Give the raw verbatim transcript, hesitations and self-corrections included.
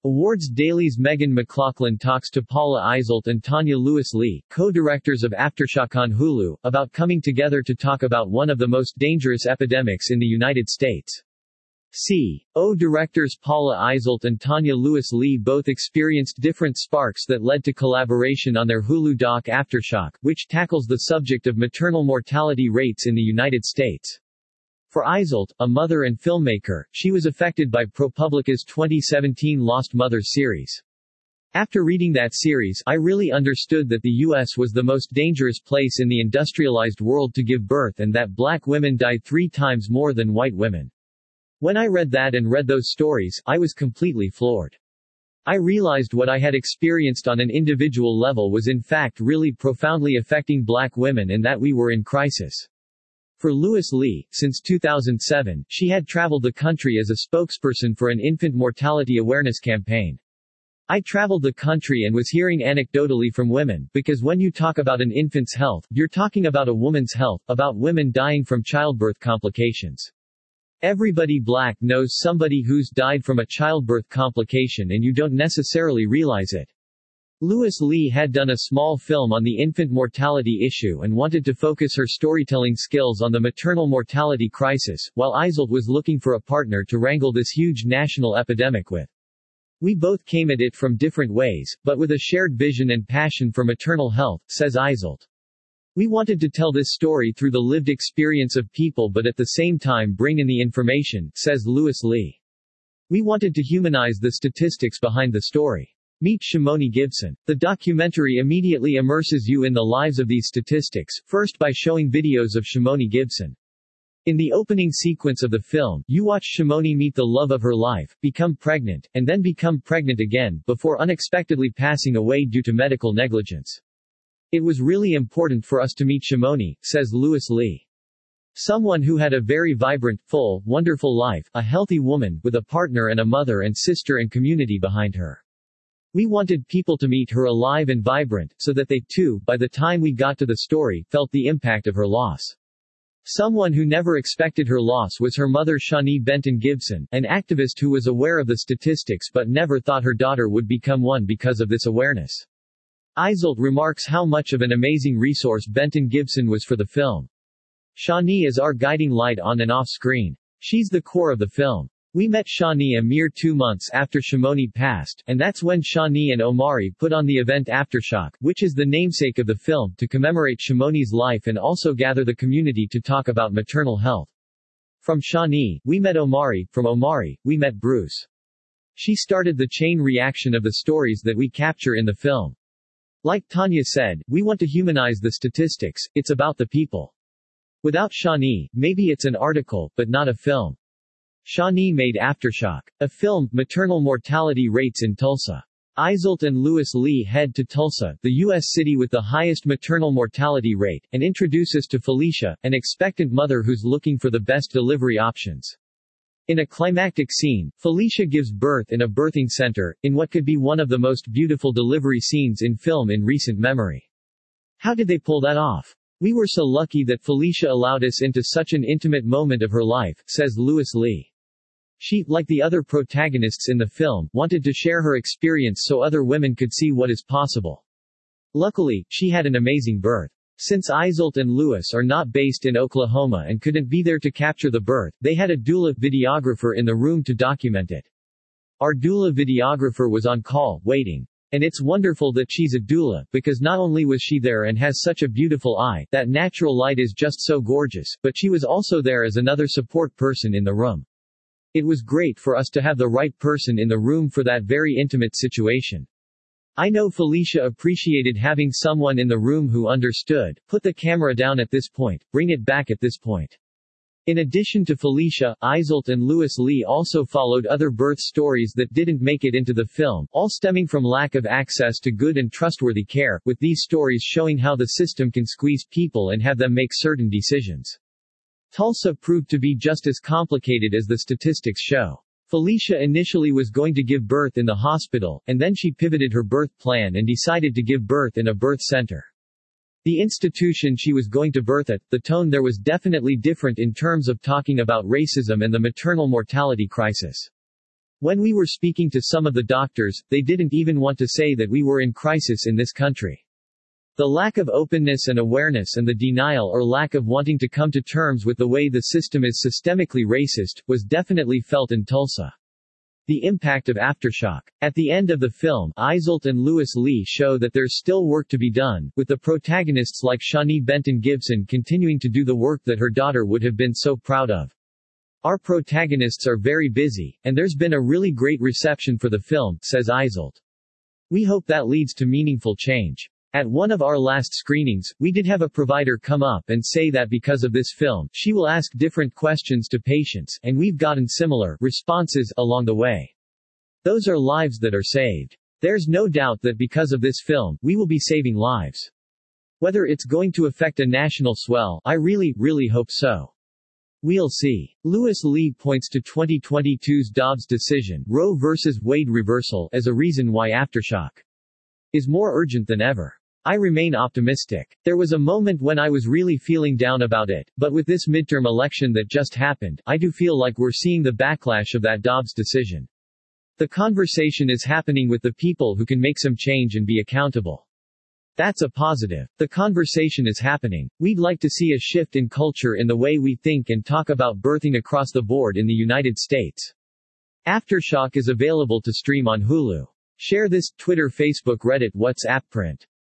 Awards Daily's Megan McLaughlin talks to Paula Iselt and Tanya Lewis-Lee, co-directors of Aftershock on Hulu, about coming together to talk about one of the most dangerous epidemics in the United States. C O directors Paula Iselt and Tanya Lewis-Lee both experienced different sparks that led to collaboration on their Hulu doc Aftershock, which tackles the subject of maternal mortality rates in the United States. For Iselt, a mother and filmmaker, she was affected by ProPublica's twenty seventeen Lost Mothers series. After reading that series, I really understood that the U S was the most dangerous place in the industrialized world to give birth and that black women died three times more than white women. When I read that and read those stories, I was completely floored. I realized what I had experienced on an individual level was in fact really profoundly affecting black women and that we were in crisis. For Lewis-Lee, since two thousand seven, she had traveled the country as a spokesperson for an infant mortality awareness campaign. I traveled the country and was hearing anecdotally from women, because when you talk about an infant's health, you're talking about a woman's health, about women dying from childbirth complications. Everybody black knows somebody who's died from a childbirth complication and you don't necessarily realize it. Lewis-Lee had done a small film on the infant mortality issue and wanted to focus her storytelling skills on the maternal mortality crisis, while Iselt was looking for a partner to wrangle this huge national epidemic with. We both came at it from different ways, but with a shared vision and passion for maternal health, says Iselt. We wanted to tell this story through the lived experience of people but at the same time bring in the information, says Lewis-Lee. We wanted to humanize the statistics behind the story. Meet Shimoni Gibson. The documentary immediately immerses you in the lives of these statistics, first by showing videos of Shimoni Gibson. In the opening sequence of the film, you watch Shimoni meet the love of her life, become pregnant, and then become pregnant again, before unexpectedly passing away due to medical negligence. It was really important for us to meet Shimoni, says Lewis-Lee. Someone who had a very vibrant, full, wonderful life, a healthy woman, with a partner and a mother and sister and community behind her. We wanted people to meet her alive and vibrant, so that they, too, by the time we got to the story, felt the impact of her loss. Someone who never expected her loss was her mother Shawnee Benton Gibson, an activist who was aware of the statistics but never thought her daughter would become one because of this awareness. Iselt remarks how much of an amazing resource Benton Gibson was for the film. Shawnee is our guiding light on and off screen. She's the core of the film. We met Shawnee a mere two months after Shimoni passed, and that's when Shawnee and Omari put on the event Aftershock, which is the namesake of the film, to commemorate Shimoni's life and also gather the community to talk about maternal health. From Shawnee, we met Omari, from Omari, we met Bruce. She started the chain reaction of the stories that we capture in the film. Like Tanya said, we want to humanize the statistics, it's about the people. Without Shawnee, maybe it's an article, but not a film. Shawnee made Aftershock, a film, maternal mortality rates in Tulsa. Iselt and Lewis-Lee head to Tulsa, the U S city with the highest maternal mortality rate, and introduce us to Felicia, an expectant mother who's looking for the best delivery options. In a climactic scene, Felicia gives birth in a birthing center, in what could be one of the most beautiful delivery scenes in film in recent memory. How did they pull that off? We were so lucky that Felicia allowed us into such an intimate moment of her life, says Lewis-Lee. She, like the other protagonists in the film, wanted to share her experience so other women could see what is possible. Luckily, she had an amazing birth. Since Iselt and Lewis are not based in Oklahoma and couldn't be there to capture the birth, they had a doula videographer in the room to document it. Our doula videographer was on call, waiting. And it's wonderful that she's a doula, because not only was she there and has such a beautiful eye, that natural light is just so gorgeous, but she was also there as another support person in the room. It was great for us to have the right person in the room for that very intimate situation. I know Felicia appreciated having someone in the room who understood, put the camera down at this point, bring it back at this point. In addition to Felicia, Iselt and Lewis-Lee also followed other birth stories that didn't make it into the film, all stemming from lack of access to good and trustworthy care, with these stories showing how the system can squeeze people and have them make certain decisions. Tulsa proved to be just as complicated as the statistics show. Felicia initially was going to give birth in the hospital, and then she pivoted her birth plan and decided to give birth in a birth center. The institution she was going to birth at, the tone there was definitely different in terms of talking about racism and the maternal mortality crisis. When we were speaking to some of the doctors, they didn't even want to say that we were in crisis in this country. The lack of openness and awareness and the denial or lack of wanting to come to terms with the way the system is systemically racist, was definitely felt in Tulsa. The impact of Aftershock. At the end of the film, Iseult and Louis Lee show that there's still work to be done, with the protagonists like Shawnee Benton Gibson continuing to do the work that her daughter would have been so proud of. Our protagonists are very busy, and there's been a really great reception for the film, says Iseult. We hope that leads to meaningful change. At one of our last screenings, we did have a provider come up and say that because of this film, she will ask different questions to patients, and we've gotten similar responses along the way. Those are lives that are saved. There's no doubt that because of this film, we will be saving lives. Whether it's going to affect a national swell, I really, really hope so. We'll see. Louis Lee points to twenty twenty-two's Dobbs decision, Roe versus Wade reversal, as a reason why Aftershock is more urgent than ever. I remain optimistic. There was a moment when I was really feeling down about it, but with this midterm election that just happened, I do feel like we're seeing the backlash of that Dobbs decision. The conversation is happening with the people who can make some change and be accountable. That's a positive. The conversation is happening. We'd like to see a shift in culture in the way we think and talk about birthing across the board in the United States. Aftershock is available to stream on Hulu. Share this, Twitter, Facebook, Reddit, WhatsApp, print.